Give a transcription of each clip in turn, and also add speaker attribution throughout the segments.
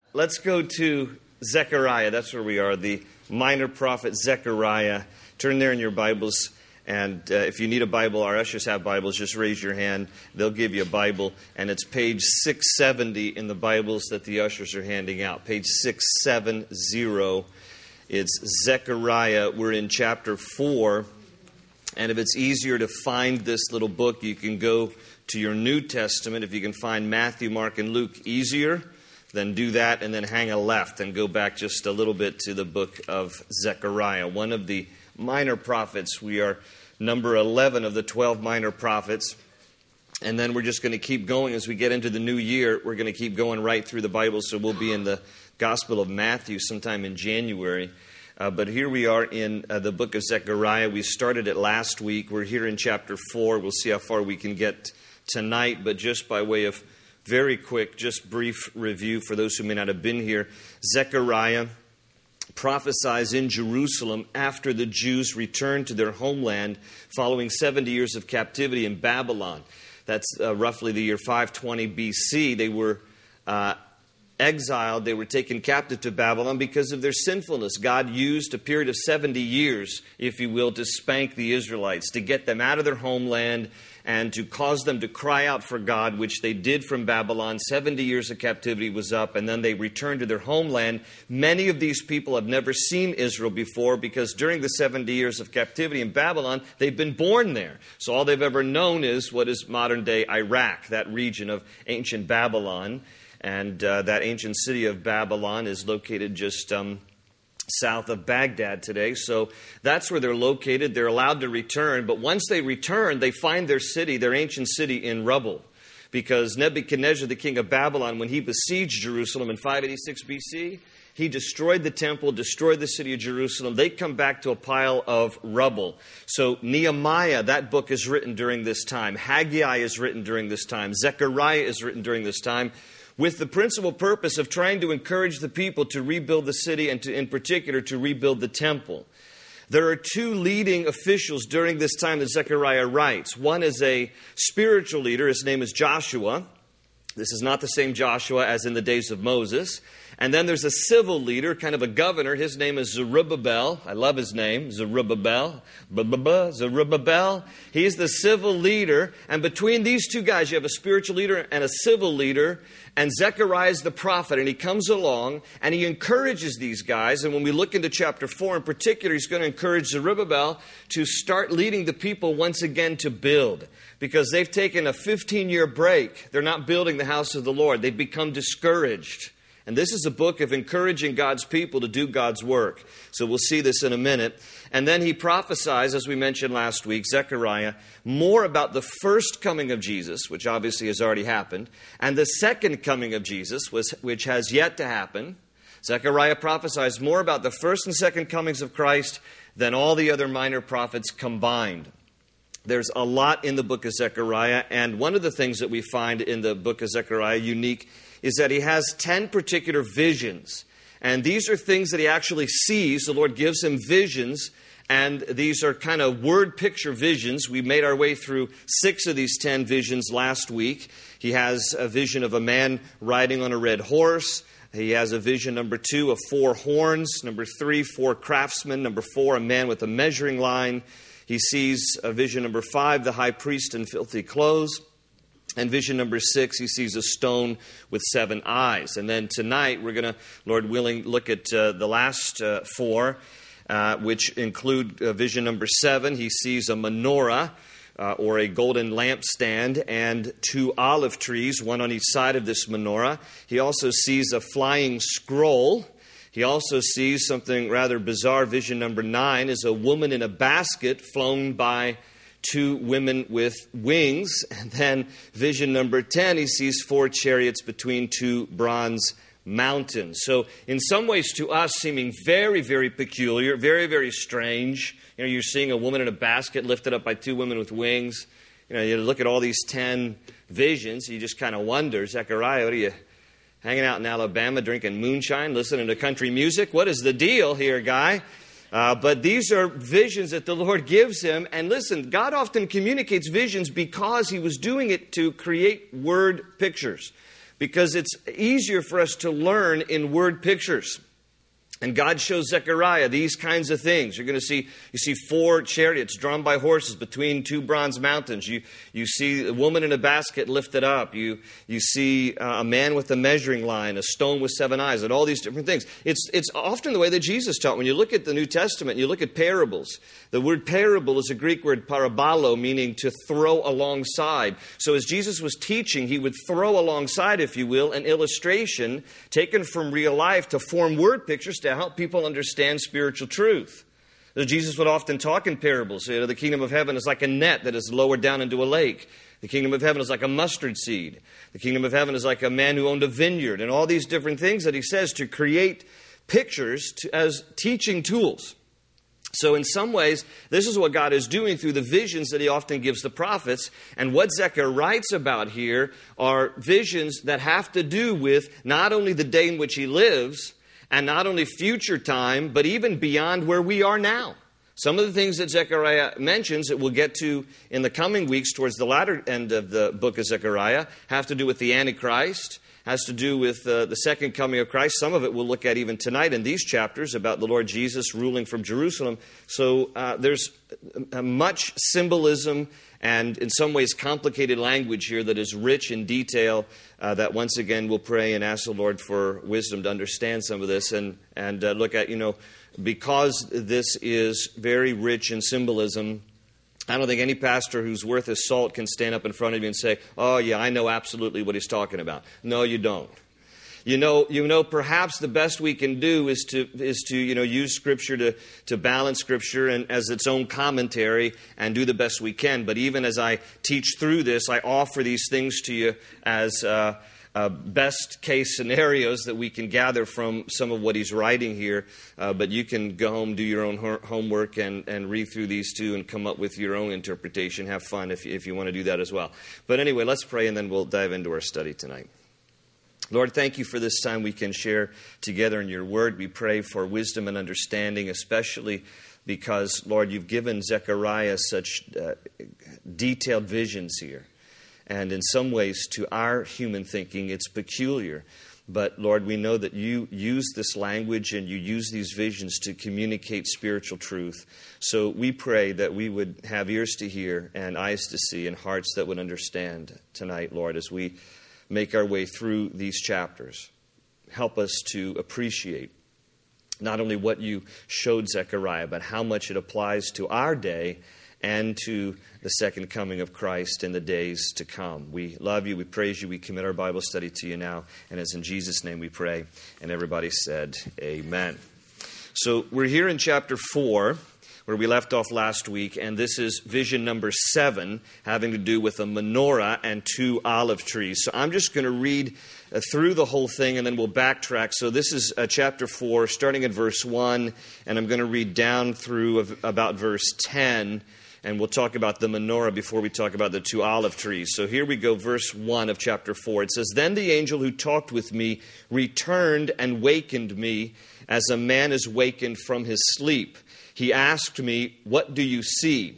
Speaker 1: Let's go to Zechariah. That's where we are, the minor prophet Zechariah. Turn there in your Bibles. And if you need a Bible, our ushers have Bibles. Just raise your hand. They'll give you a Bible. And it's page 670 in the Bibles that the ushers are handing out. Page 670. It's Zechariah. We're in chapter 4. And if it's easier to find this little book, you can go to your New Testament. If you can find Matthew, Mark, and Luke easier, then do that and then hang a left and go back just a little bit to the book of Zechariah, one of the minor prophets. We are number 11 of the 12 minor prophets. And then we're just going to keep going as we get into the new year. We're going to keep going right through the Bible, so we'll be in the Gospel of Matthew sometime in January. But here we are in the book of Zechariah. We started it last week. We're here in chapter 4. We'll see how far we can get tonight, but just by way of very quick, just brief review for those who may not have been here. Zechariah prophesies in Jerusalem after the Jews returned to their homeland following 70 years of captivity in Babylon. That's roughly the year 520 BC. They were exiled. They were taken captive to Babylon because of their sinfulness. God used a period of 70 years, if you will, to spank the Israelites, to get them out of their homeland and to cause them to cry out for God, which they did from Babylon. 70 years of captivity was up, and then they returned to their homeland. Many of these people have never seen Israel before because during the 70 years of captivity in Babylon, they've been born there. So all they've ever known is what is modern-day Iraq, that region of ancient Babylon. And that ancient city of Babylon is located just south of Baghdad today. So that's where they're located. They're allowed to return. But once they return, they find their city, their ancient city, in rubble. Because Nebuchadnezzar, the king of Babylon, when he besieged Jerusalem in 586 BC, he destroyed the temple, destroyed the city of Jerusalem. They come back to a pile of rubble. So Nehemiah, that book is written during this time. Haggai is written during this time. Zechariah is written during this time, with the principal purpose of trying to encourage the people to rebuild the city and in particular to rebuild the temple. There are two leading officials during this time that Zechariah writes. One is a spiritual leader. His name is Joshua. This is not the same Joshua as in the days of Moses. And then there's a civil leader, kind of a governor. His name is Zerubbabel. I love his name, Zerubbabel. Zerubbabel. He's the civil leader. And between these two guys, you have a spiritual leader and a civil leader. And Zechariah is the prophet. And he comes along and he encourages these guys. And when we look into chapter 4 in particular, he's going to encourage Zerubbabel to start leading the people once again to build. Because they've taken a 15-year break. They're not building the house of the Lord. They've become discouraged. And this is a book of encouraging God's people to do God's work. So we'll see this in a minute. And then he prophesies, as we mentioned last week, Zechariah, more about the first coming of Jesus, which obviously has already happened, and the second coming of Jesus, which has yet to happen. Zechariah prophesies more about the first and second comings of Christ than all the other minor prophets combined. There's a lot in the book of Zechariah, and one of the things that we find in the book of Zechariah unique is that he has 10 particular visions. And these are things that he actually sees. The Lord gives him visions, and these are kind of word picture visions. We made our way through 6 of these 10 visions last week. He has a vision of a man riding on a red horse. He has a vision, number 2, of 4 horns. Number 3, 4 craftsmen. Number 4, a man with a measuring line. He sees a vision, number 5, the high priest in filthy clothes. And vision number 6, he sees a stone with 7 eyes. And then tonight, we're going to, Lord willing, look at the last 4, which include vision number 7. He sees a menorah, or a golden lampstand, and 2 olive trees, one on each side of this menorah. He also sees a flying scroll. He also sees something rather bizarre. Vision number 9 is a woman in a basket flown by 2 women with wings. And then vision number 10, he sees 4 chariots between 2 bronze mountains. So in some ways to us seeming very, very peculiar, very, very strange. You know, you're seeing a woman in a basket lifted up by 2 women with wings. You know, you look at all these 10 visions, you just kind of wonder, Zechariah, what are you, hanging out in Alabama drinking moonshine, listening to country music? What is the deal here, guy? But these are visions that the Lord gives him. And listen, God often communicates visions because he was doing it to create word pictures. because it's easier for us to learn in word pictures. And God shows Zechariah these kinds of things. You see 4 chariots drawn by horses between 2 bronze mountains. You see a woman in a basket lifted up. You see a man with a measuring line, a stone with 7 eyes, and all these different things. It's often the way that Jesus taught. When you look at the New Testament, you look at parables. The word parable is a Greek word parabolo, meaning to throw alongside. So as Jesus was teaching, he would throw alongside, if you will, an illustration taken from real life to form word pictures to help people understand spiritual truth. So Jesus would often talk in parables. The kingdom of heaven is like a net that is lowered down into a lake. The kingdom of heaven is like a mustard seed. The kingdom of heaven is like a man who owned a vineyard. And all these different things that he says to create pictures as teaching tools. So in some ways, this is what God is doing through the visions that he often gives the prophets. And what Zechariah writes about here are visions that have to do with not only the day in which he lives, and not only future time, but even beyond where we are now. Some of the things that Zechariah mentions that we'll get to in the coming weeks towards the latter end of the book of Zechariah have to do with the Antichrist, has to do with the second coming of Christ. Some of it we'll look at even tonight in these chapters about the Lord Jesus ruling from Jerusalem. So there's much symbolism and in some ways complicated language here that is rich in detail that once again we'll pray and ask the Lord for wisdom to understand some of this and look at, because this is very rich in symbolism. I don't think any pastor who's worth his salt can stand up in front of you and say, oh yeah, I know absolutely what he's talking about. No, you don't. You know, perhaps the best we can do is to use Scripture to balance Scripture and as its own commentary and do the best we can. But even as I teach through this, I offer these things to you as best case scenarios that we can gather from some of what he's writing here. But you can go home, do your own homework, and read through these too and come up with your own interpretation. Have fun if you want to do that as well. But anyway, let's pray and then we'll dive into our study tonight. Lord, thank you for this time we can share together in your word. We pray for wisdom and understanding, especially because, Lord, you've given Zechariah such detailed visions here. And in some ways, to our human thinking, it's peculiar. But, Lord, we know that you use this language and you use these visions to communicate spiritual truth. So we pray that we would have ears to hear and eyes to see and hearts that would understand tonight, Lord, as we make our way through these chapters. Help us to appreciate not only what you showed Zechariah, but how much it applies to our day and to the second coming of Christ in the days to come. We love you, we praise you, we commit our Bible study to you now, and it's in Jesus' name we pray. And everybody said, amen. So we're here in chapter 4, where we left off last week, and this is vision number 7, having to do with a menorah and 2 olive trees. So I'm just going to read through the whole thing, and then we'll backtrack. So this is chapter 4, starting at verse 1, and I'm going to read down through about verse 10, and we'll talk about the menorah before we talk about the 2 olive trees. So here we go, verse 1 of chapter 4. It says, "Then the angel who talked with me returned and wakened me as a man is wakened from his sleep. He asked me, 'What do you see?'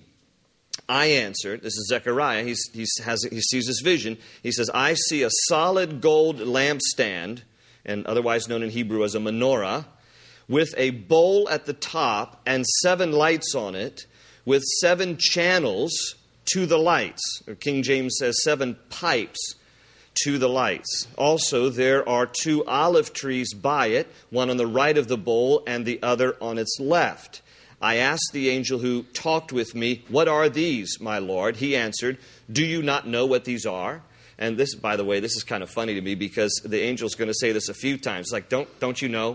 Speaker 1: I answered," this is Zechariah, he sees this vision. He says, "I see a solid gold lampstand," and otherwise known in Hebrew as a menorah, "with a bowl at the top and 7 lights on it, with 7 channels to the lights." Or King James says 7 pipes to the lights. Also, there are 2 olive trees by it, one on the right of the bowl and the other on its left. I asked the angel who talked with me, "What are these, my Lord?" He answered, "Do you not know what these are?" And this, by the way, this is kind of funny to me because the angel's going to say this a few times. Like, don't you know?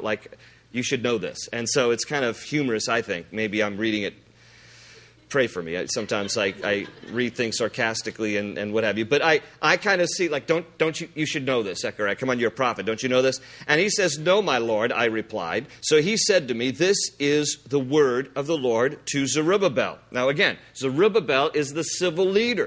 Speaker 1: You should know this. And so it's kind of humorous, I think. Maybe I'm reading it. Pray for me. Sometimes I read things sarcastically and what have you. But I kind of see, like, don't you should know this, Zechariah. Come on, you're a prophet. Don't you know this? And he says, "No, my Lord," I replied. So he said to me, "This is the word of the Lord to Zerubbabel." Now again, Zerubbabel is the civil leader.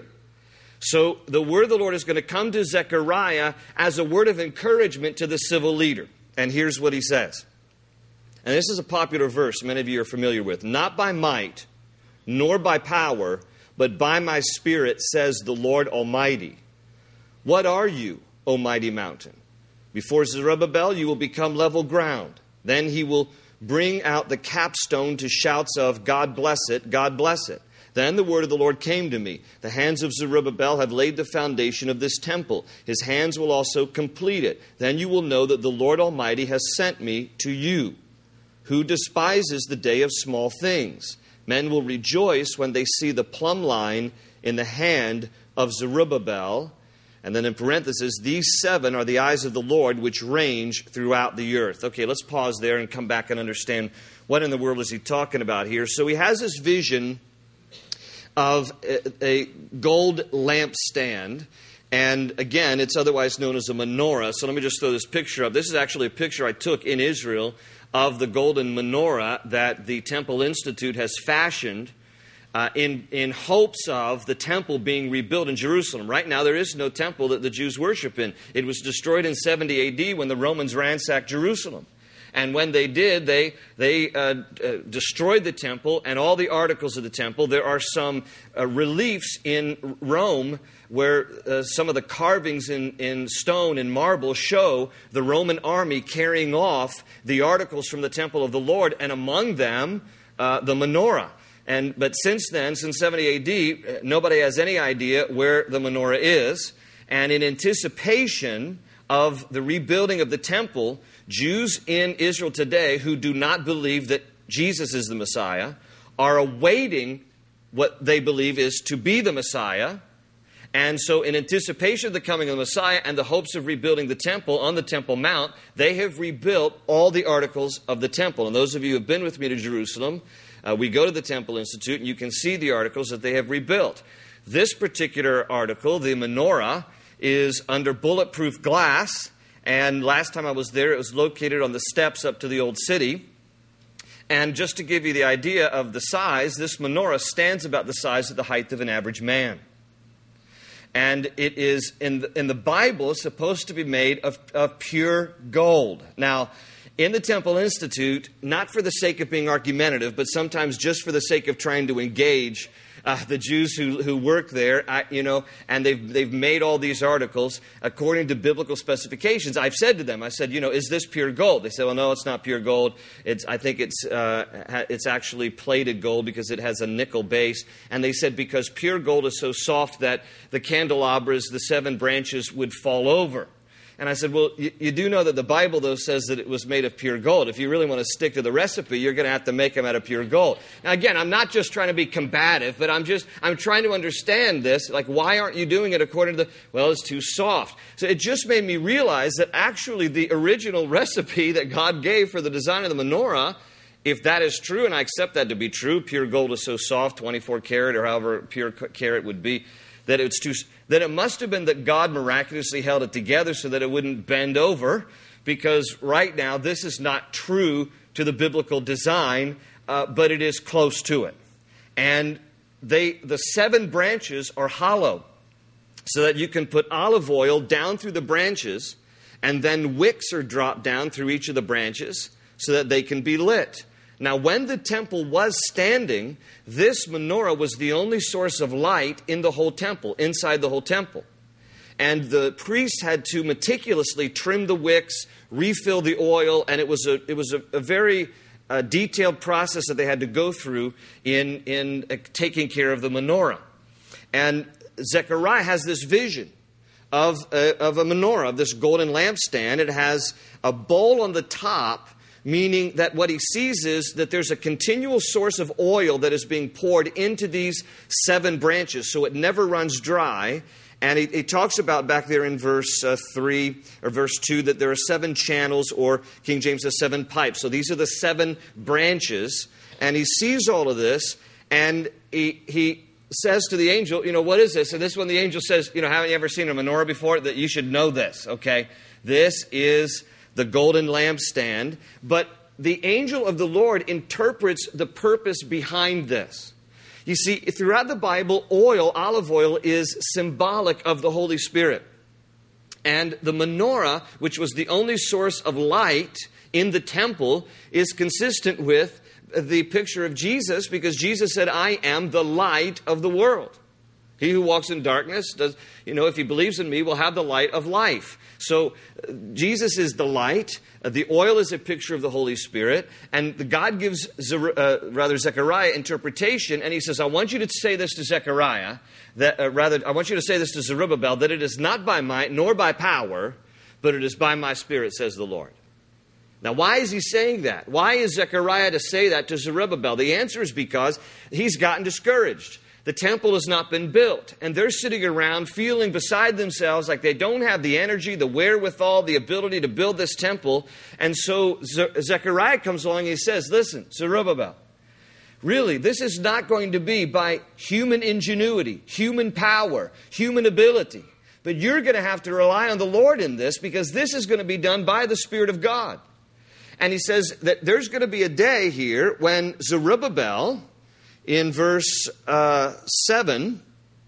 Speaker 1: So the word of the Lord is going to come to Zechariah as a word of encouragement to the civil leader. And here's what he says. And this is a popular verse many of you are familiar with. "Not by might, nor by power, but by my Spirit, says the Lord Almighty. What are you, O mighty mountain. Before Zerubbabel, you will become level ground. Then he will bring out the capstone to shouts of, God bless it, God bless it. Then the word of the Lord came to me. The hands of Zerubbabel have laid the foundation of this temple. His hands will also complete it. Then you will know that the Lord Almighty has sent me to you. Who despises the day of small things? Men will rejoice when they see the plumb line in the hand of Zerubbabel. And then in parentheses, these 7 are the eyes of the Lord which range throughout the earth. Okay, let's pause there and come back and understand what in the world is he talking about here. So he has this vision of a gold lampstand. And again, it's otherwise known as a menorah. So let me just throw this picture up. This is actually a picture I took in Israel of the golden menorah that the Temple Institute has fashioned in hopes of the temple being rebuilt in Jerusalem. Right now, there is no temple that the Jews worship in. It was destroyed in 70 A.D. when the Romans ransacked Jerusalem. And when they did, they destroyed the temple and all the articles of the temple. There are some reliefs in Rome where some of the carvings in stone and marble show the Roman army carrying off the articles from the temple of the Lord, and among them the menorah. But since then, since 70 A.D., nobody has any idea where the menorah is. And in anticipation of the rebuilding of the temple, Jews in Israel today who do not believe that Jesus is the Messiah are awaiting what they believe is to be the Messiah. And so in anticipation of the coming of the Messiah and the hopes of rebuilding the temple on the Temple Mount, they have rebuilt all the articles of the temple. And those of you who have been with me to Jerusalem, we go to the Temple Institute and you can see the articles that they have rebuilt. This particular article, the menorah, is under bulletproof glass. And last time I was there, it was located on the steps up to the Old City. And just to give you the idea of the size, this menorah stands about the size of the height of an average man. And it is, in the Bible, supposed to be made of pure gold. Now, in the Temple Institute, not for the sake of being argumentative, but sometimes just for the sake of trying to engage the Jews who work there, and they've made all these articles according to biblical specifications. I've said to them, is this pure gold? They say, well, no, it's not pure gold. I think it's actually plated gold because it has a nickel base. And they said because pure gold is so soft that the candelabras, the 7 branches, would fall over. And I said, well, you do know that the Bible, though, says that it was made of pure gold. If you really want to stick to the recipe, you're going to have to make them out of pure gold. Now, again, I'm not just trying to be combative, but I'm trying to understand this. Like, why aren't you doing it according to it's too soft. So it just made me realize that actually the original recipe that God gave for the design of the menorah, if that is true, and I accept that to be true, pure gold is so soft, 24 karat or however pure carat would be, that it must have been that God miraculously held it together so that it wouldn't bend over, because right now this is not true to the biblical design, but it is close to it. And the 7 branches are hollow, so that you can put olive oil down through the branches, and then wicks are dropped down through each of the branches so that they can be lit. Now, when the temple was standing, this menorah was the only source of light in the whole temple, inside the whole temple. And the priests had to meticulously trim the wicks, refill the oil, and it was a very detailed process that they had to go through in taking care of the menorah. And Zechariah has this vision of a menorah, of this golden lampstand. It has a bowl on the top, meaning that what he sees is that there's a continual source of oil that is being poured into these 7 branches, so it never runs dry. And he talks about back there in verse 3 or verse 2 that there are 7 channels, or King James says 7 pipes. So these are the 7 branches. And he sees all of this, and he says to the angel, what is this? And this is when the angel says, haven't you ever seen a menorah before? That you should know this, okay? This is the golden lampstand. But the angel of the Lord interprets the purpose behind this. You see, throughout the Bible, olive oil, is symbolic of the Holy Spirit. And the menorah, which was the only source of light in the temple, is consistent with the picture of Jesus, because Jesus said, I am the light of the world. He who walks in darkness, if he believes in me, will have the light of life. So Jesus is the light. The oil is a picture of the Holy Spirit. And God gives Zechariah interpretation. And he says, I want you to say this to Zechariah. I want you to say this to Zerubbabel, that it is not by might nor by power, but it is by my Spirit, says the Lord. Now, why is he saying that? Why is Zechariah to say that to Zerubbabel? The answer is because he's gotten discouraged. The temple has not been built, and they're sitting around feeling beside themselves like they don't have the energy, the wherewithal, the ability to build this temple. And so Zechariah comes along and he says, listen, Zerubbabel, really, this is not going to be by human ingenuity, human power, human ability. But you're going to have to rely on the Lord in this, because this is going to be done by the Spirit of God. And he says that there's going to be a day here when Zerubbabel, in verse 7,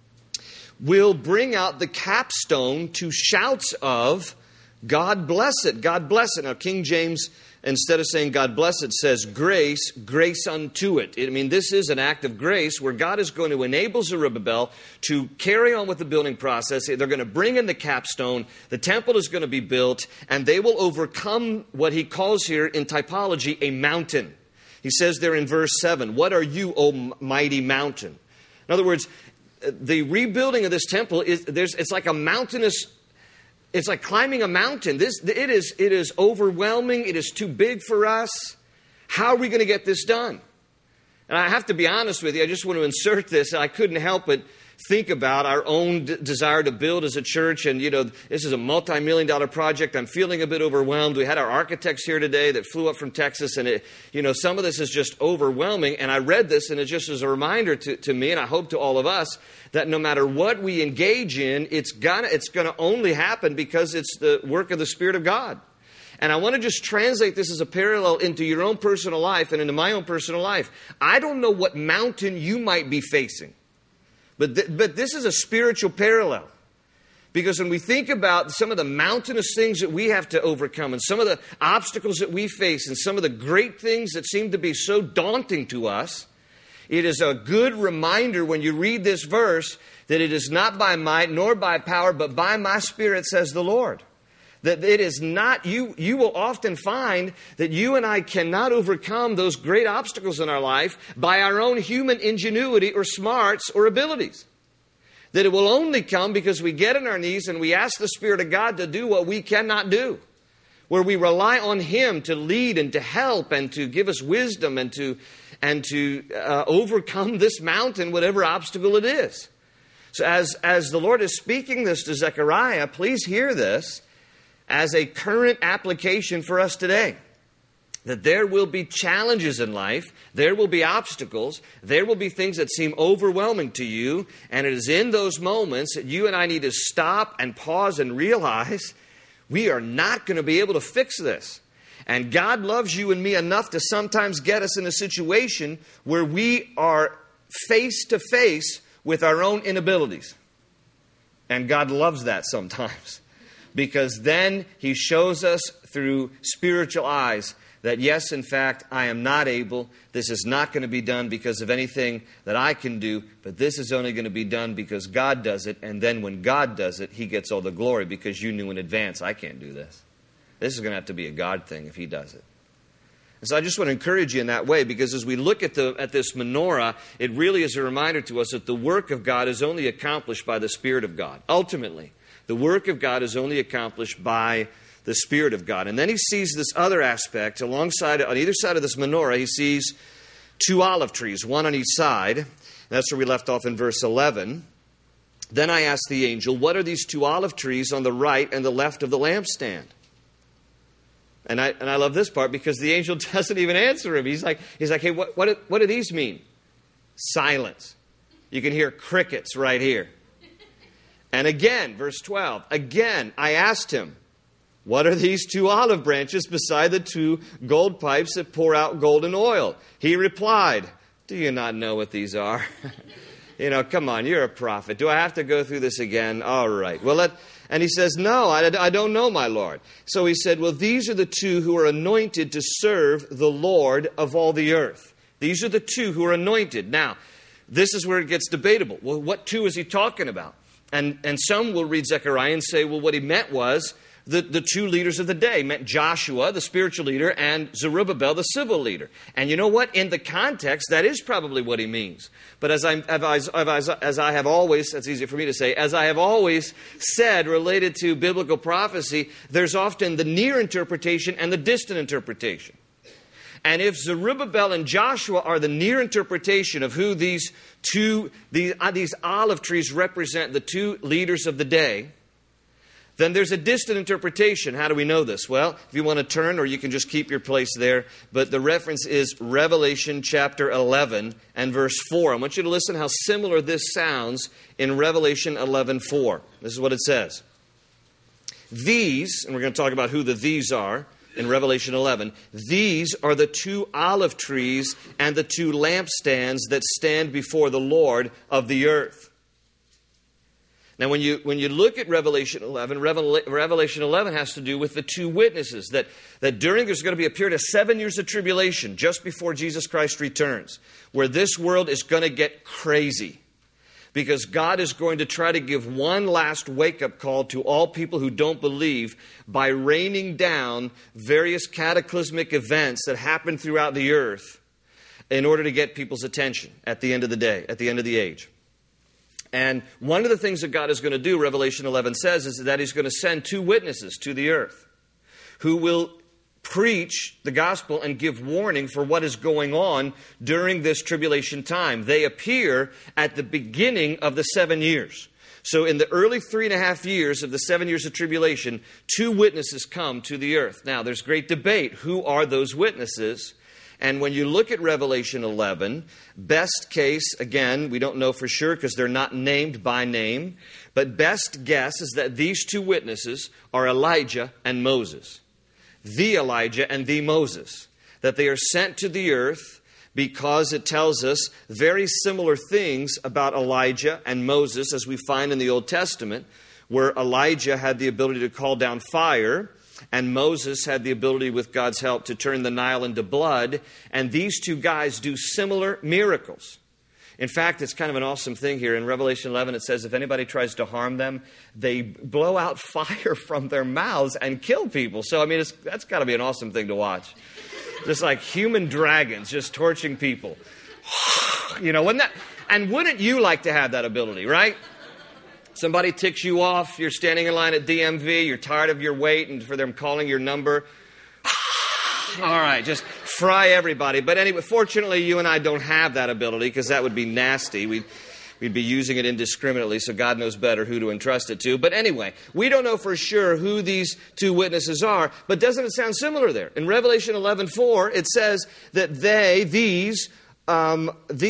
Speaker 1: will bring out the capstone to shouts of, God bless it, God bless it. Now, King James, instead of saying God bless it, says grace, grace unto it. This is an act of grace where God is going to enable Zerubbabel to carry on with the building process. They're going to bring in the capstone. The temple is going to be built, and they will overcome what he calls here in typology a mountain. He says there in verse 7, what are you, O mighty mountain? In other words, the rebuilding of this temple, it's like a mountainous, it's like climbing a mountain. It is overwhelming. It is too big for us. How are we going to get this done? And I have to be honest with you, I just want to insert this. I couldn't help but think about our own desire to build as a church. And, this is a multi-million-dollar project. I'm feeling a bit overwhelmed. We had our architects here today that flew up from Texas. And, some of this is just overwhelming. And I read this, and it just is a reminder to me, and I hope to all of us, that no matter what we engage in, it's going to only happen because it's the work of the Spirit of God. And I want to just translate this as a parallel into your own personal life and into my own personal life. I don't know what mountain you might be facing. But this is a spiritual parallel. Because when we think about some of the mountainous things that we have to overcome, and some of the obstacles that we face, and some of the great things that seem to be so daunting to us, it is a good reminder when you read this verse that it is not by might nor by power, but by my Spirit, says the Lord. That it is not, you will often find that you and I cannot overcome those great obstacles in our life by our own human ingenuity or smarts or abilities. That it will only come because we get on our knees and we ask the Spirit of God to do what we cannot do. Where we rely on Him to lead and to help and to give us wisdom and to overcome this mountain, whatever obstacle it is. So as the Lord is speaking this to Zechariah, please hear this as a current application for us today. That there will be challenges in life, there will be obstacles, there will be things that seem overwhelming to you, and it is in those moments that you and I need to stop and pause and realize we are not going to be able to fix this. And God loves you and me enough to sometimes get us in a situation where we are face to face with our own inabilities. And God loves that sometimes. Because then He shows us through spiritual eyes that yes, in fact, I am not able. This is not going to be done because of anything that I can do. But this is only going to be done because God does it. And then when God does it, He gets all the glory because you knew in advance, I can't do this. This is going to have to be a God thing if He does it. And so I just want to encourage you in that way, because as we look at this menorah, it really is a reminder to us that the work of God is only accomplished by the Spirit of God. Ultimately, the work of God is only accomplished by the Spirit of God. And then he sees this other aspect. On either side of this menorah, he sees two olive trees, one on each side. That's where we left off in verse 11. Then I asked the angel, what are these two olive trees on the right and the left of the lampstand? And I love this part because the angel doesn't even answer him. He's like, hey, what do these mean? Silence. You can hear crickets right here. And again, verse 12, again, I asked him, what are these two olive branches beside the two gold pipes that pour out golden oil? He replied, do you not know what these are? Come on, you're a prophet. Do I have to go through this again? All right. Well, and he says, no, I don't know, my Lord. So he said, well, these are the two who are anointed to serve the Lord of all the earth. These are the two who are anointed. Now, this is where it gets debatable. Well, what two is he talking about? And some will read Zechariah and say, well, what he meant was the two leaders of the day. He meant Joshua, the spiritual leader, and Zerubbabel, the civil leader. And you know what? In the context, that is probably what he means. But as I have always, that's easy for me to say, as I have always said related to biblical prophecy, there's often the near interpretation and the distant interpretation. And if Zerubbabel and Joshua are the near interpretation of who these olive trees represent, the two leaders of the day, then there's a distant interpretation. How do we know this? Well, if you want to turn, or you can just keep your place there, but the reference is Revelation chapter 11 and verse 4. I want you to listen how similar this sounds in Revelation 11:4. This is what it says. These, and we're going to talk about who the these are in Revelation 11, these are the two olive trees and the two lampstands that stand before the Lord of the earth. Now, when you look at Revelation 11, Revelation 11 has to do with the two witnesses, that during there's going to be a period of 7 years of tribulation just before Jesus Christ returns, where this world is going to get crazy. Because God is going to try to give one last wake-up call to all people who don't believe by raining down various cataclysmic events that happen throughout the earth in order to get people's attention at the end of the day, at the end of the age. And one of the things that God is going to do, Revelation 11 says, is that He's going to send two witnesses to the earth who will preach the gospel and give warning for what is going on during this tribulation time. They appear at the beginning of the 7 years. So in the early 3.5 years of the 7 years of tribulation, two witnesses come to the earth. Now, there's great debate. Who are those witnesses? And when you look at Revelation 11, best case, again, we don't know for sure because they're not named by name, but best guess is that these two witnesses are Elijah and Moses. The Elijah and the Moses. That they are sent to the earth because it tells us very similar things about Elijah and Moses as we find in the Old Testament, where Elijah had the ability to call down fire, and Moses had the ability, with God's help, to turn the Nile into blood. And these two guys do similar miracles. In fact, it's kind of an awesome thing here. In Revelation 11, it says if anybody tries to harm them, they blow out fire from their mouths and kill people. So, I mean, that's got to be an awesome thing to watch. Just like human dragons just torching people. You know, wouldn't you like to have that ability, right? Somebody ticks you off, you're standing in line at DMV, you're tired of your wait and for them calling your number. All right, just fry everybody. But anyway, fortunately, you and I don't have that ability because that would be nasty. We'd be using it indiscriminately, so God knows better who to entrust it to. But anyway, we don't know for sure who these two witnesses are, but doesn't it sound similar there? In Revelation 11:4, it says that these are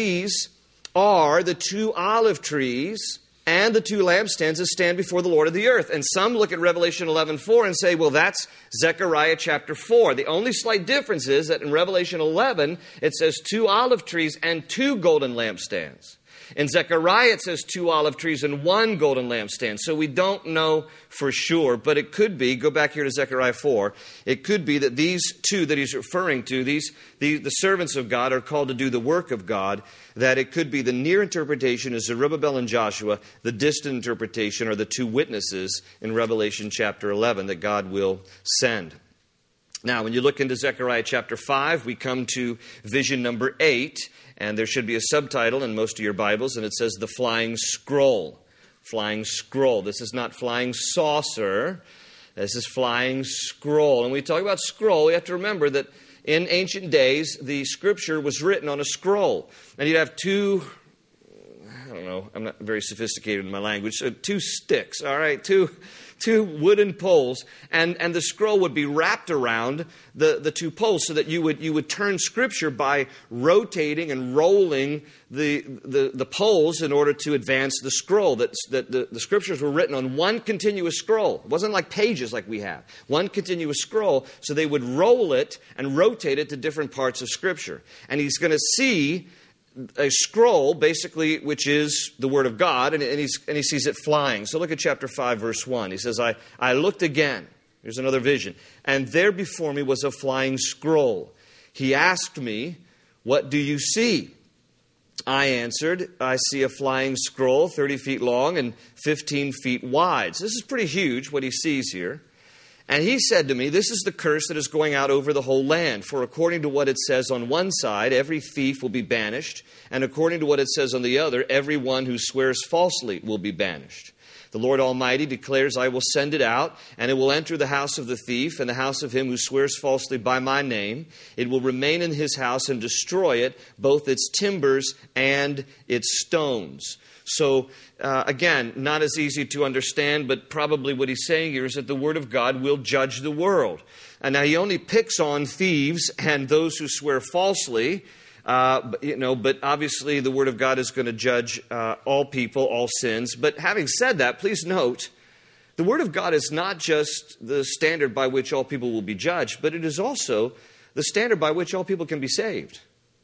Speaker 1: the two olive trees and the two lampstands that stand before the Lord of the earth. And some look at Revelation 11:4 and say, well, that's Zechariah chapter 4. The only slight difference is that in Revelation 11, it says two olive trees and two golden lampstands. In Zechariah, it says two olive trees and one golden lampstand. So we don't know for sure, but it could be, go back here to Zechariah 4, it could be that these two that he's referring to, the servants of God are called to do the work of God, that it could be the near interpretation is Zerubbabel and Joshua, the distant interpretation are the two witnesses in Revelation chapter 11 that God will send. Now, when you look into Zechariah chapter 5, we come to vision number 8, and there should be a subtitle in most of your Bibles, and it says the flying scroll. Flying scroll. This is not flying saucer. This is flying scroll. And when we talk about scroll, we have to remember that in ancient days, the scripture was written on a scroll. And you'd have two, I don't know, I'm not very sophisticated in my language, so two sticks, all right, two wooden poles, and the scroll would be wrapped around the two poles so that you would turn Scripture by rotating and rolling the poles in order to advance the scroll. That the Scriptures were written on one continuous scroll. It wasn't like pages like we have. One continuous scroll, so they would roll it and rotate it to different parts of Scripture. And he's going to see a scroll, basically, which is the Word of God, and he sees it flying. So look at chapter 5, verse 1. He says, I looked again. Here's another vision. And there before me was a flying scroll. He asked me, what do you see? I answered, I see a flying scroll 30 feet long and 15 feet wide. So this is pretty huge, what he sees here. And he said to me, this is the curse that is going out over the whole land. For according to what it says on one side, every thief will be banished. And according to what it says on the other, everyone who swears falsely will be banished. The Lord Almighty declares, I will send it out, and it will enter the house of the thief and the house of him who swears falsely by my name. It will remain in his house and destroy it, both its timbers and its stones. So, again, not as easy to understand, but probably what he's saying here is that the Word of God will judge the world. And now he only picks on thieves and those who swear falsely, but obviously the Word of God is going to judge all people, all sins. But having said that, please note, the Word of God is not just the standard by which all people will be judged, but it is also the standard by which all people can be saved.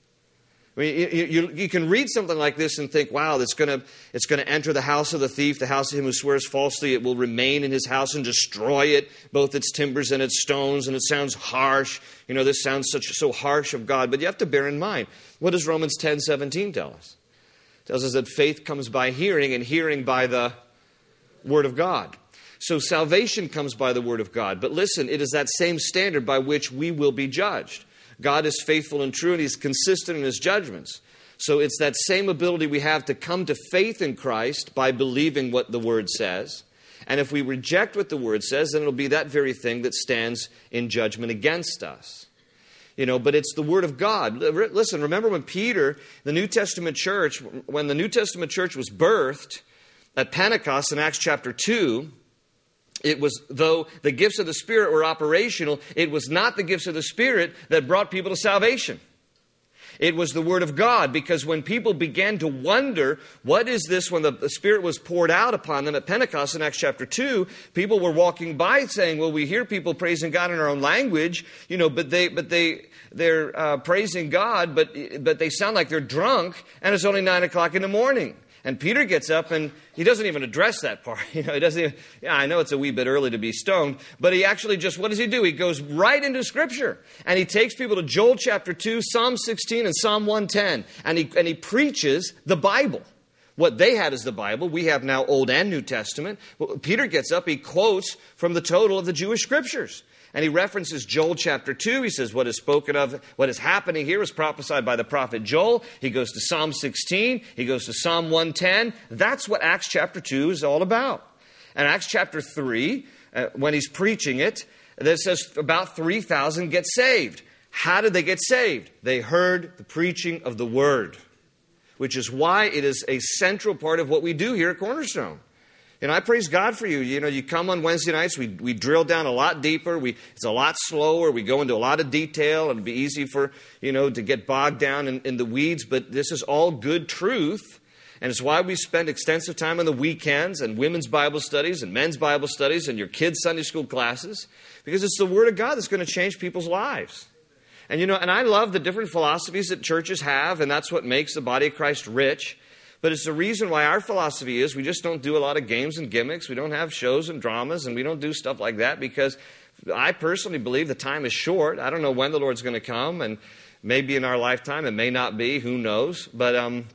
Speaker 1: I mean, you can read something like this and think, wow, it's going to enter the house of the thief, the house of him who swears falsely. It will remain in his house and destroy it, both its timbers and its stones. And it sounds harsh. This sounds so harsh of God. But you have to bear in mind, what does Romans 10:17 tell us? It tells us that faith comes by hearing, and hearing by the Word of God. So salvation comes by the Word of God. But listen, it is that same standard by which we will be judged. God is faithful and true, and He's consistent in His judgments. So it's that same ability we have to come to faith in Christ by believing what the Word says. And if we reject what the Word says, then it'll be that very thing that stands in judgment against us. But it's the Word of God. Listen, remember when Peter, the New Testament church, when the New Testament church was birthed at Pentecost in Acts chapter 2, it was, though the gifts of the Spirit were operational, it was not the gifts of the Spirit that brought people to salvation. It was the Word of God, because when people began to wonder, what is this, when the Spirit was poured out upon them at Pentecost in Acts chapter 2, people were walking by saying, well, we hear people praising God in our own language, but they're praising God, but they sound like they're drunk, and it's only 9 o'clock in the morning. And Peter gets up and he doesn't even address that part. He doesn't even, I know it's a wee bit early to be stoned, but he actually just, what does he do? He goes right into Scripture. And he takes people to Joel chapter 2, Psalm 16, and Psalm 110. And he preaches the Bible. What they had is the Bible. We have now Old and New Testament. Peter gets up, he quotes from the total of the Jewish Scriptures. And he references Joel chapter 2. He says what is spoken of, what is happening here is prophesied by the prophet Joel. He goes to Psalm 16. He goes to Psalm 110. That's what Acts chapter 2 is all about. And Acts chapter 3, when he's preaching it, it says about 3,000 get saved. How did they get saved? They heard the preaching of the Word, which is why it is a central part of what we do here at Cornerstone. I praise God for you. You come on Wednesday nights, we drill down a lot deeper. It's a lot slower. We go into a lot of detail. It'd be easy for, to get bogged down in the weeds. But this is all good truth. And it's why we spend extensive time on the weekends and women's Bible studies and men's Bible studies and your kids' Sunday school classes. Because it's the Word of God that's going to change people's lives. And, and I love the different philosophies that churches have. And that's what makes the body of Christ rich. But it's the reason why our philosophy is we just don't do a lot of games and gimmicks. We don't have shows and dramas, and we don't do stuff like that because I personally believe the time is short. I don't know when the Lord's going to come, and maybe in our lifetime, it may not be, who knows. But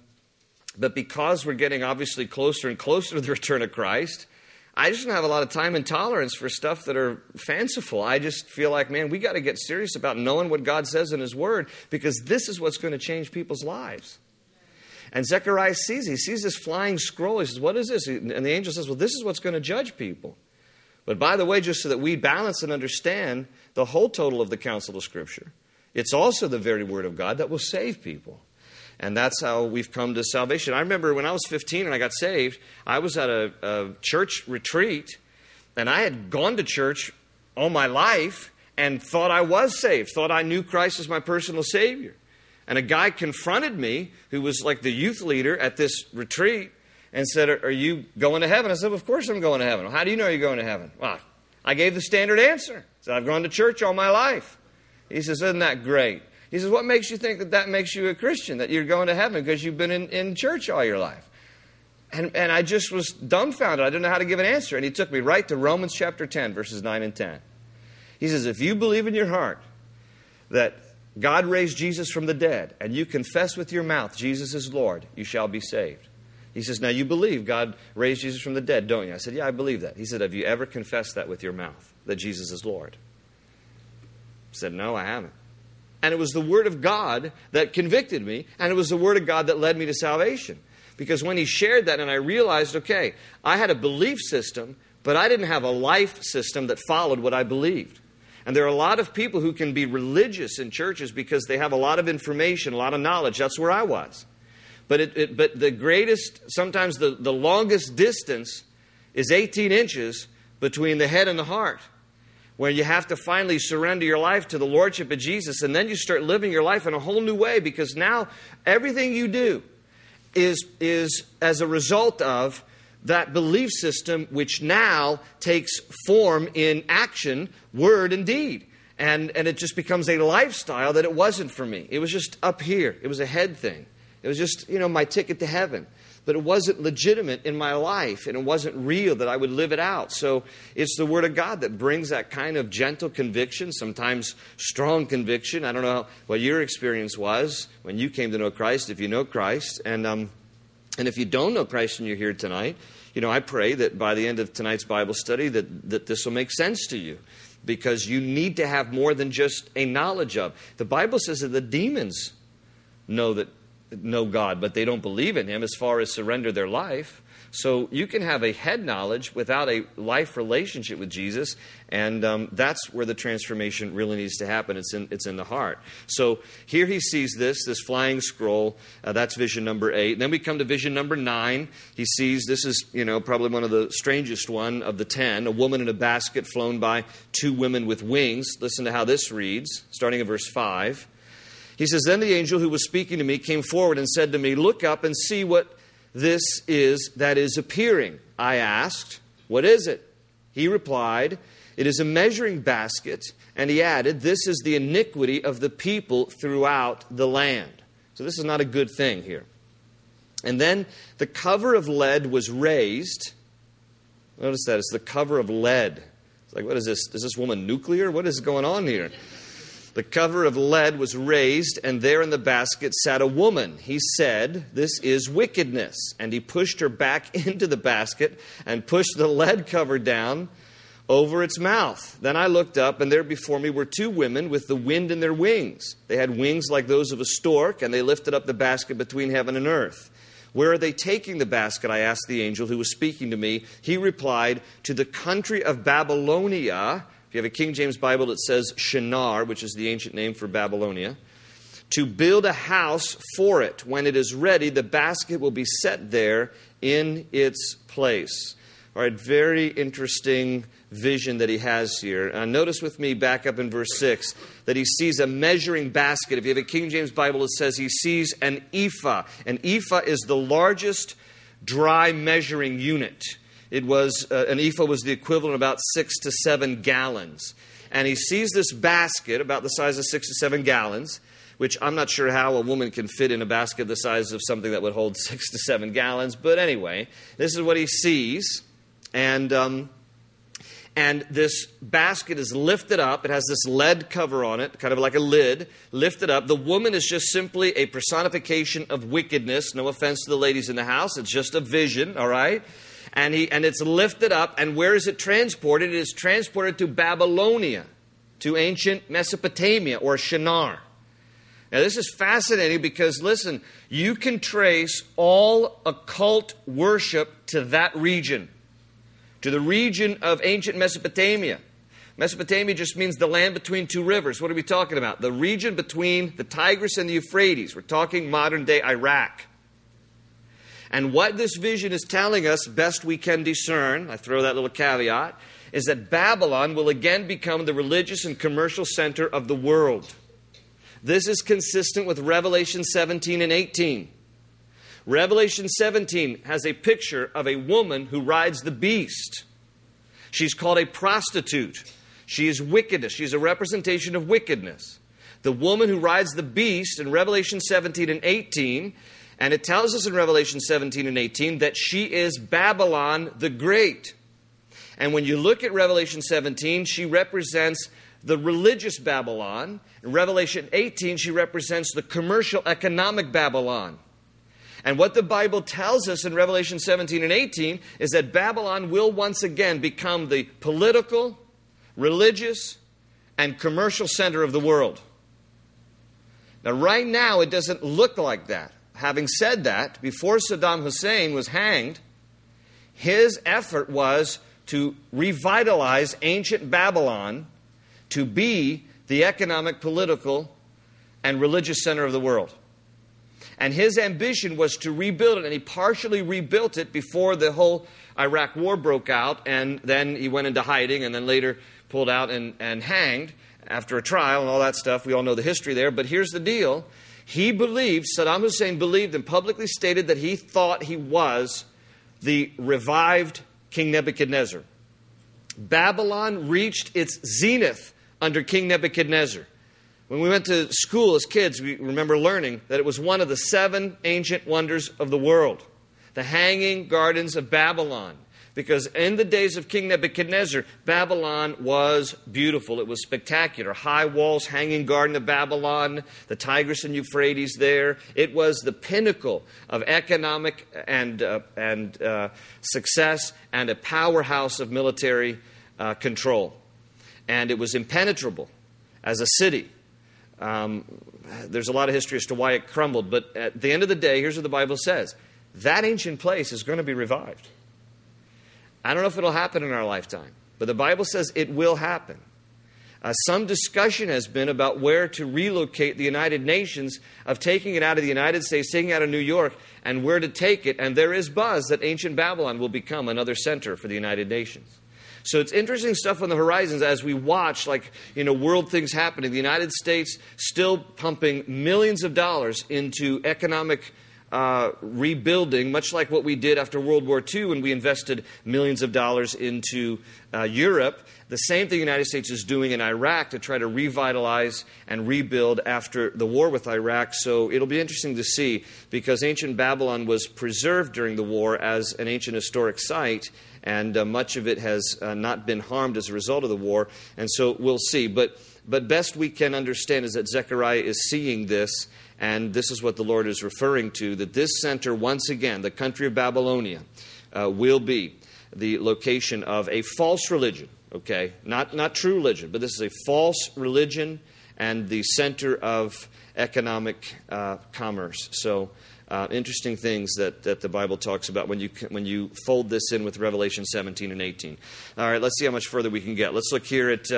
Speaker 1: because we're getting obviously closer and closer to the return of Christ, I just don't have a lot of time and tolerance for stuff that are fanciful. I just feel like, man, we got to get serious about knowing what God says in His Word, because this is what's going to change people's lives. And Zechariah sees this flying scroll. He says, what is this? And the angel says, well, this is what's going to judge people. But by the way, just so that we balance and understand the whole total of the counsel of Scripture, it's also the very Word of God that will save people. And that's how we've come to salvation. I remember when I was 15 and I got saved, I was at a church retreat, and I had gone to church all my life and thought I was saved, thought I knew Christ as my personal Savior. And a guy confronted me who was like the youth leader at this retreat and said, are you going to heaven? I said, well, of course I'm going to heaven. Well, how do you know you're going to heaven? Well, I gave the standard answer. I said, I've gone to church all my life. He says, isn't that great? He says, what makes you think that makes you a Christian, that you're going to heaven because you've been in church all your life? And I just was dumbfounded. I didn't know how to give an answer. And he took me right to Romans chapter 10, verses 9 and 10. He says, if you believe in your heart that God raised Jesus from the dead, and you confess with your mouth Jesus is Lord, you shall be saved. He says, now you believe God raised Jesus from the dead, don't you? I said, yeah, I believe that. He said, have you ever confessed that with your mouth, that Jesus is Lord? I said, no, I haven't. And it was the Word of God that convicted me, and it was the Word of God that led me to salvation. Because when he shared that and I realized, okay, I had a belief system, but I didn't have a life system that followed what I believed. And there are a lot of people who can be religious in churches because they have a lot of information, a lot of knowledge. That's where I was. But the greatest, sometimes the longest distance is 18 inches between the head and the heart, where you have to finally surrender your life to the Lordship of Jesus, and then you start living your life in a whole new way, because now everything you do is as a result of that belief system, which now takes form in action, word, and deed. And it just becomes a lifestyle that it wasn't for me. It was just up here. It was a head thing. It was just, my ticket to heaven. But it wasn't legitimate in my life, and it wasn't real that I would live it out. So it's the Word of God that brings that kind of gentle conviction, sometimes strong conviction. I don't know what your experience was when you came to know Christ, if you know Christ. And if you don't know Christ and you're here tonight, I pray that by the end of tonight's Bible study that this will make sense to you, because you need to have more than just a knowledge of. The Bible says that the demons know God, but they don't believe in Him as far as surrender their life. So you can have a head knowledge without a life relationship with Jesus, and that's where the transformation really needs to happen. It's in the heart. So here he sees this flying scroll. That's vision number 8. And then we come to vision number 9. He sees, this is probably one of the strangest one of the 10, a woman in a basket flown by 2 women with wings. Listen to how this reads, starting in verse 5. He says, then the angel who was speaking to me came forward and said to me, look up and see what this is that is appearing. I asked, what is it? He replied, it is a measuring basket. And he added, this is the iniquity of the people throughout the land. So this is not a good thing here. And then the cover of lead was raised. Notice that, it's the cover of lead. It's like, what is this? Is this woman nuclear? What is going on here? The cover of lead was raised, and there in the basket sat a woman. He said, this is wickedness. And he pushed her back into the basket and pushed the lead cover down over its mouth. Then I looked up, and there before me were 2 women with the wind in their wings. They had wings like those of a stork, and they lifted up the basket between heaven and earth. Where are they taking the basket? I asked the angel who was speaking to me. He replied, to the country of Babylonia. If you have a King James Bible, it says Shinar, which is the ancient name for Babylonia, to build a house for it. When it is ready, the basket will be set there in its place. All right, very interesting vision that he has here. Notice with me, back up in verse 6, that he sees a measuring basket. If you have a King James Bible, it says he sees an ephah. An ephah is the largest dry measuring unit. It was an ephah was the equivalent of about 6 to 7 gallons. And he sees this basket about the size of 6 to 7 gallons, which I'm not sure how a woman can fit in a basket the size of something that would hold 6 to 7 gallons. But anyway, this is what he sees. And this basket is lifted up. It has this lead cover on it, kind of like a lid, lifted up. The woman is just simply a personification of wickedness. No offense to the ladies in the house. It's just a vision, all right? And it's lifted up, and where is it transported? It is transported to Babylonia, to ancient Mesopotamia, or Shinar. Now this is fascinating because, listen, you can trace all occult worship to that region, to the region of ancient Mesopotamia. Mesopotamia just means the land between 2 rivers. What are we talking about? The region between the Tigris and the Euphrates. We're talking modern-day Iraq. And what this vision is telling us, best we can discern, I throw that little caveat, is that Babylon will again become the religious and commercial center of the world. This is consistent with Revelation 17 and 18. Revelation 17 has a picture of a woman who rides the beast. She's called a prostitute. She is wickedness. She's a representation of wickedness. The woman who rides the beast in Revelation 17 and 18, and it tells us in Revelation 17 and 18 that she is Babylon the Great. And when you look at Revelation 17, she represents the religious Babylon. In Revelation 18, she represents the commercial, economic Babylon. And what the Bible tells us in Revelation 17 and 18 is that Babylon will once again become the political, religious, and commercial center of the world. Now, right now, it doesn't look like that. Having said that, before Saddam Hussein was hanged, his effort was to revitalize ancient Babylon to be the economic, political, and religious center of the world. And his ambition was to rebuild it, and he partially rebuilt it before the whole Iraq war broke out, and then he went into hiding, and then later pulled out and hanged after a trial and all that stuff. We all know the history there, but here's the deal. He believed, Saddam Hussein believed and publicly stated that he thought he was the revived King Nebuchadnezzar. Babylon reached its zenith under King Nebuchadnezzar. When we went to school as kids, we remember learning that it was one of the 7 ancient wonders of the world, the Hanging Gardens of Babylon. Because in the days of King Nebuchadnezzar, Babylon was beautiful. It was spectacular. High walls, Hanging Garden of Babylon, the Tigris and Euphrates there. It was the pinnacle of economic and success and a powerhouse of military control. And it was impenetrable as a city. There's a lot of history as to why it crumbled. But at the end of the day, here's what the Bible says. That ancient place is going to be revived. I don't know if it'll happen in our lifetime, but the Bible says it will happen. Some discussion has been about where to relocate the United Nations, of taking it out of the United States, taking it out of New York, and where to take it. And there is buzz that ancient Babylon will become another center for the United Nations. So it's interesting stuff on the horizons as we watch, world things happening. The United States still pumping millions of dollars into economic rebuilding, much like what we did after World War II when we invested millions of dollars into Europe. The same thing the United States is doing in Iraq to try to revitalize and rebuild after the war with Iraq. So it'll be interesting to see, because ancient Babylon was preserved during the war as an ancient historic site, and much of it has not been harmed as a result of the war. And so we'll see. But best we can understand is that Zechariah is seeing this. And this is what the Lord is referring to, that this center, once again, the country of Babylonia, will be the location of a false religion, okay? Not true religion, but this is a false religion and the center of economic commerce. So interesting things that the Bible talks about when you fold this in with Revelation 17 and 18. All right, let's see how much further we can get. Let's look here at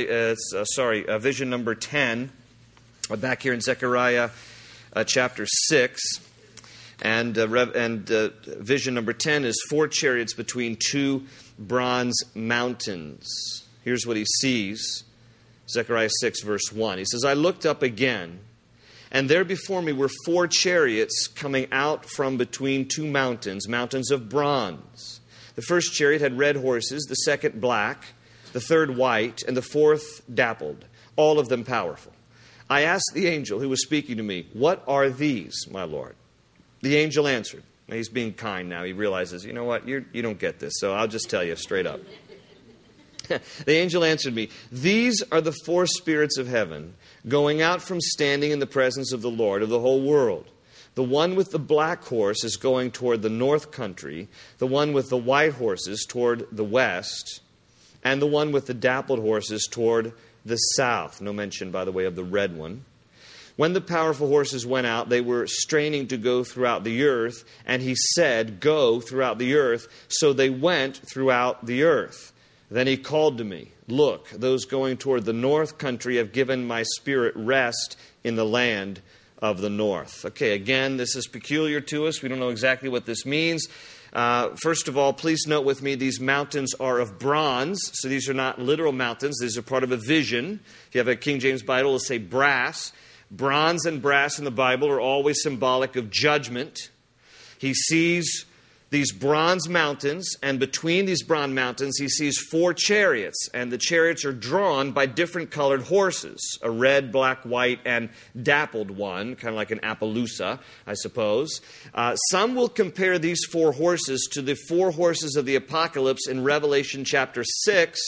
Speaker 1: vision number 10. Back here in Zechariah chapter 6, and vision number 10 is 4 chariots between 2 bronze mountains. Here's what he sees. Zechariah 6, verse 1. He says, I looked up again, and there before me were 4 chariots coming out from between 2 mountains, mountains of bronze. The first chariot had red horses, the second black, the third white, and the fourth dappled, all of them powerful. I asked the angel who was speaking to me, what are these, my Lord? The angel answered. Now, he's being kind now. He realizes, you know what, you don't get this, so I'll just tell you straight up. The angel answered me, these are the 4 spirits of heaven, going out from standing in the presence of the Lord of the whole world. The one with the black horse is going toward the north country, the one with the white horses toward the west, and the one with the dappled horses toward the south. No mention, by the way, of the red one. When the powerful horses went out, they were straining to go throughout the earth, and he said, go throughout the earth. So they went throughout the earth. Then he called to me, look, those going toward the north country have given my spirit rest in the land of the north. Okay, again, this is peculiar to us. We don't know exactly what this means. First of all, please note with me, these mountains are of bronze. So these are not literal mountains. These are part of a vision. If you have a King James Bible, it'll say brass. Bronze and brass in the Bible are always symbolic of judgment. He sees these bronze mountains, and between these bronze mountains, he sees 4 chariots. And the chariots are drawn by different colored horses. A red, black, white, and dappled one, kind of like an Appaloosa, I suppose. Some will compare these 4 horses to the 4 horses of the Apocalypse in Revelation chapter 6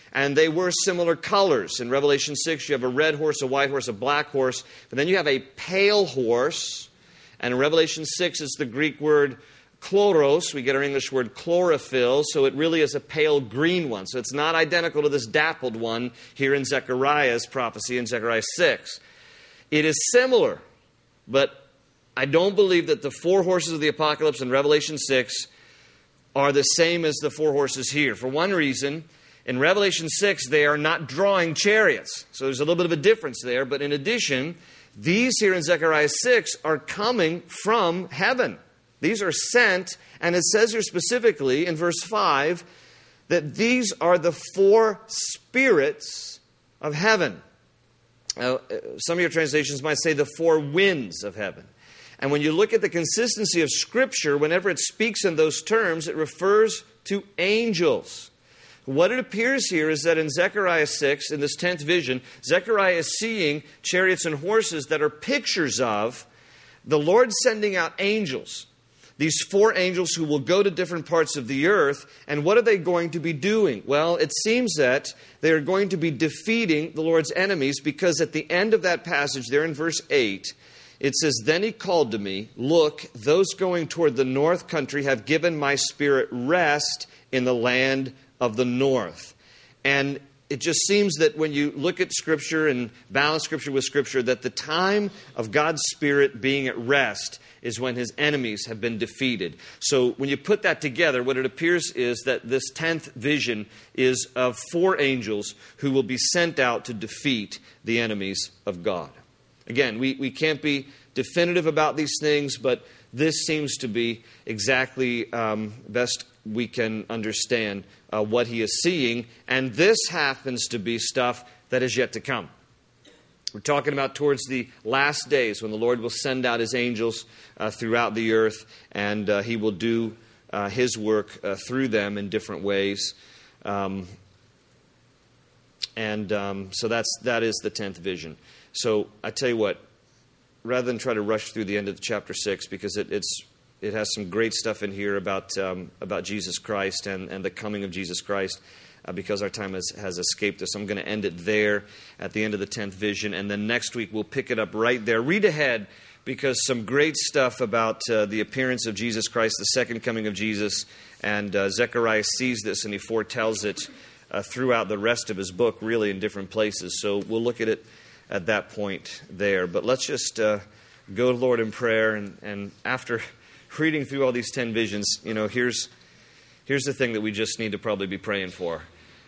Speaker 1: And they were similar colors. In Revelation 6, you have a red horse, a white horse, a black horse. But then you have a pale horse. And in Revelation 6, it's the Greek word chloros. We get our English word chlorophyll. So it really is a pale green one. So it's not identical to this dappled one here in Zechariah's prophecy in Zechariah 6. It is similar, but I don't believe that the four horses of the apocalypse in Revelation 6 are the same as the four horses here. For one reason, in Revelation 6, they are not drawing chariots. So there's a little bit of a difference there. But in addition, these here in Zechariah 6 are coming from heaven. These are sent, and it says here specifically in verse 5 that these are the four spirits of heaven. Some of your translations might say the four winds of heaven. And when you look at the consistency of Scripture, whenever it speaks in those terms, it refers to angels. What it appears here is that in Zechariah 6, in this 10th vision, Zechariah is seeing chariots and horses that are pictures of the Lord sending out angels. These four angels who will go to different parts of the earth. And what are they going to be doing? Well, it seems that they are going to be defeating the Lord's enemies, because at the end of that passage there in verse 8, it says, "Then he called to me, look, those going toward the north country have given my spirit rest in the land of the north." And it just seems that when you look at Scripture and balance Scripture with Scripture, that the time of God's Spirit being at rest is when His enemies have been defeated. So when you put that together, what it appears is that this 10th vision is of four angels who will be sent out to defeat the enemies of God. Again, we can't be definitive about these things, but this seems to be exactly best we can understand what he is seeing. And this happens to be stuff that is yet to come. We're talking about towards the last days when the Lord will send out His angels throughout the earth, and He will do His work through them in different ways. So that is the 10th vision. So I tell you what, rather than try to rush through the end of chapter 6, because it has some great stuff in here about Jesus Christ and the coming of Jesus Christ, because our time has escaped us. I'm going to end it there at the end of the 10th vision, and then next week we'll pick it up right there. Read ahead, because some great stuff about the appearance of Jesus Christ, the second coming of Jesus, and Zechariah sees this and he foretells it throughout the rest of his book, really in different places. So we'll look at it at that point there. But let's just go to the Lord in prayer, and after reading through all these 10 visions, here's the thing that we just need to probably be praying for.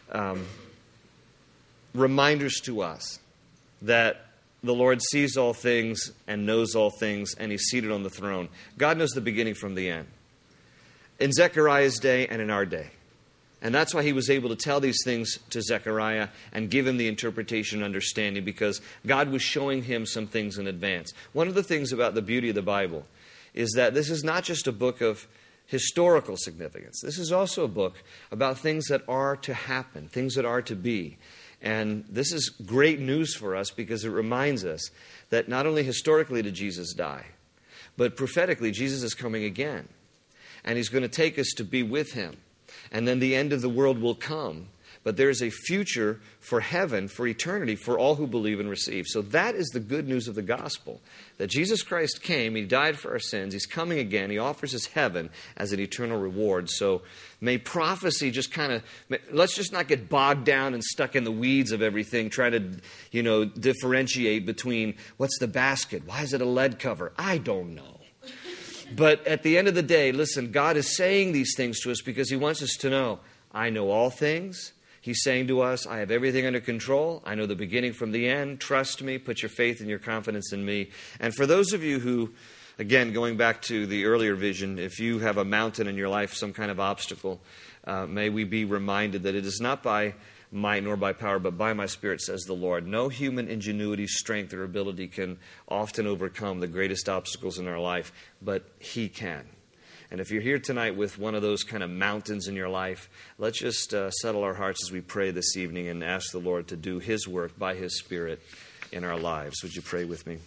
Speaker 1: Reminders to us that the Lord sees all things and knows all things, and He's seated on the throne. God knows the beginning from the end. In Zechariah's day and in our day. And that's why he was able to tell these things to Zechariah and give him the interpretation and understanding, because God was showing him some things in advance. One of the things about the beauty of the Bible is that this is not just a book of historical significance. This is also a book about things that are to happen, things that are to be. And this is great news for us, because it reminds us that not only historically did Jesus die, but prophetically Jesus is coming again. And He's going to take us to be with Him. And then the end of the world will come. But there is a future for heaven, for eternity, for all who believe and receive. So that is the good news of the gospel. That Jesus Christ came, He died for our sins, He's coming again, He offers us heaven as an eternal reward. So may prophecy just let's just not get bogged down and stuck in the weeds of everything, trying to, differentiate between what's the basket, why is it a lead cover? I don't know. But at the end of the day, listen, God is saying these things to us because He wants us to know, I know all things. He's saying to us, I have everything under control. I know the beginning from the end. Trust me. Put your faith and your confidence in me. And for those of you who, again, going back to the earlier vision, if you have a mountain in your life, some kind of obstacle, may we be reminded that it is not by might nor by power, but by my Spirit, says the Lord. No human ingenuity, strength, or ability can often overcome the greatest obstacles in our life, but He can. And if you're here tonight with one of those kind of mountains in your life, let's just settle our hearts as we pray this evening and ask the Lord to do His work by His Spirit in our lives. Would you pray with me?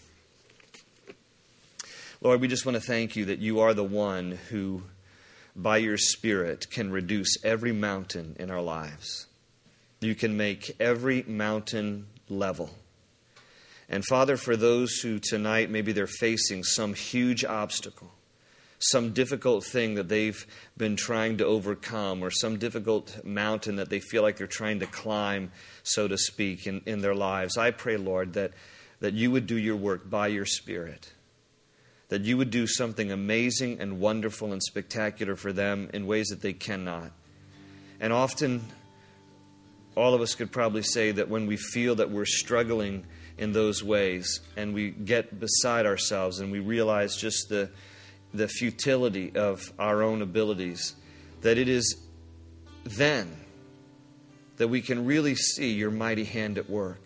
Speaker 1: Lord, we just want to thank You that You are the one who, by Your Spirit, can reduce every mountain in our lives. You can make every mountain level. And Father, for those who tonight, maybe they're facing some huge obstacle, some difficult thing that they've been trying to overcome, or some difficult mountain that they feel like they're trying to climb, so to speak, in their lives, I pray, Lord, that you would do your work by your Spirit, that you would do something amazing and wonderful and spectacular for them in ways that they cannot. And often, all of us could probably say that when we feel that we're struggling in those ways, and we get beside ourselves and we realize just the futility of our own abilities, that it is then that we can really see your mighty hand at work.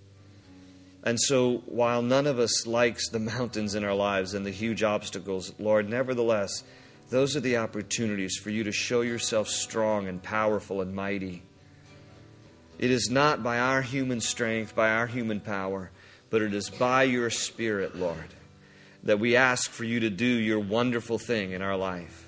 Speaker 1: And so while none of us likes the mountains in our lives and the huge obstacles, Lord, nevertheless, those are the opportunities for you to show yourself strong and powerful and mighty. It is not by our human strength, by our human power, but it is by your Spirit, Lord, that we ask for you to do your wonderful thing in our life.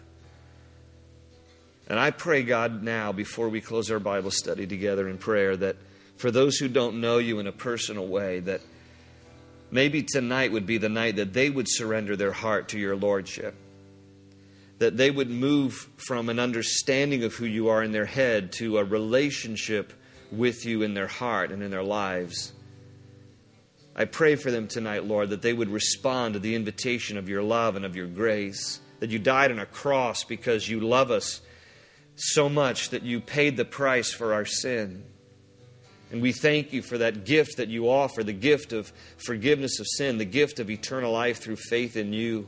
Speaker 1: And I pray, God, now, before we close our Bible study together in prayer, that for those who don't know you in a personal way, that maybe tonight would be the night that they would surrender their heart to your Lordship. That they would move from an understanding of who you are in their head to a relationship with you in their heart and in their lives. I pray for them tonight, Lord, that they would respond to the invitation of your love and of your grace, that you died on a cross because you love us so much that you paid the price for our sin. And we thank you for that gift that you offer, the gift of forgiveness of sin, the gift of eternal life through faith in you.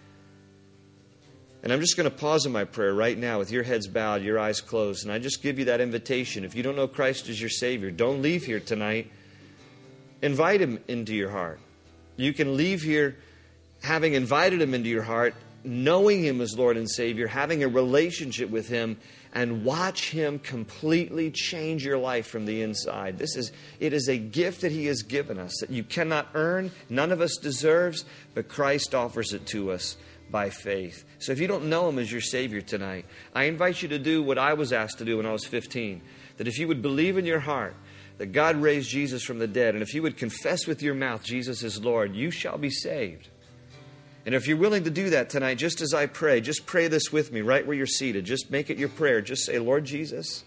Speaker 1: And I'm just going to pause in my prayer right now with your heads bowed, your eyes closed, and I just give you that invitation. If you don't know Christ as your Savior, don't leave here tonight. Invite Him into your heart. You can leave here having invited Him into your heart, knowing Him as Lord and Savior, having a relationship with Him, and watch Him completely change your life from the inside. It is a gift that He has given us that you cannot earn, none of us deserves, but Christ offers it to us by faith. So if you don't know Him as your Savior tonight, I invite you to do what I was asked to do when I was 15. That if you would believe in your heart that God raised Jesus from the dead, and if you would confess with your mouth Jesus is Lord, you shall be saved. And if you're willing to do that tonight, just as I pray, just pray this with me right where you're seated. Just make it your prayer. Just say, Lord Jesus,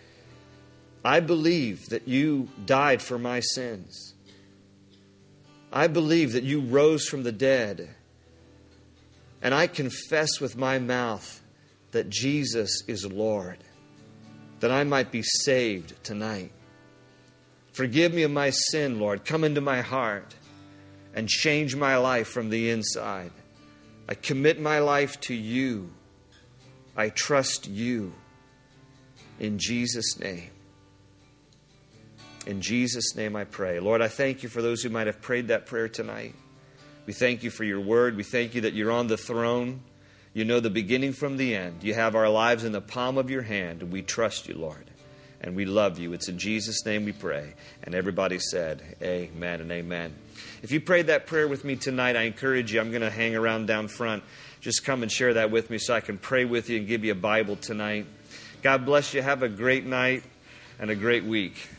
Speaker 1: I believe that you died for my sins. I believe that you rose from the dead. And I confess with my mouth that Jesus is Lord, that I might be saved tonight. Forgive me of my sin, Lord. Come into my heart and change my life from the inside. I commit my life to you. I trust you. In Jesus' name. In Jesus' name I pray. Lord, I thank you for those who might have prayed that prayer tonight. We thank you for your word. We thank you that you're on the throne. You know the beginning from the end. You have our lives in the palm of your hand, and we trust you, Lord. And we love you. It's in Jesus' name we pray. And everybody said, amen and amen. If you prayed that prayer with me tonight, I encourage you. I'm going to hang around down front. Just come and share that with me so I can pray with you and give you a Bible tonight. God bless you. Have a great night and a great week.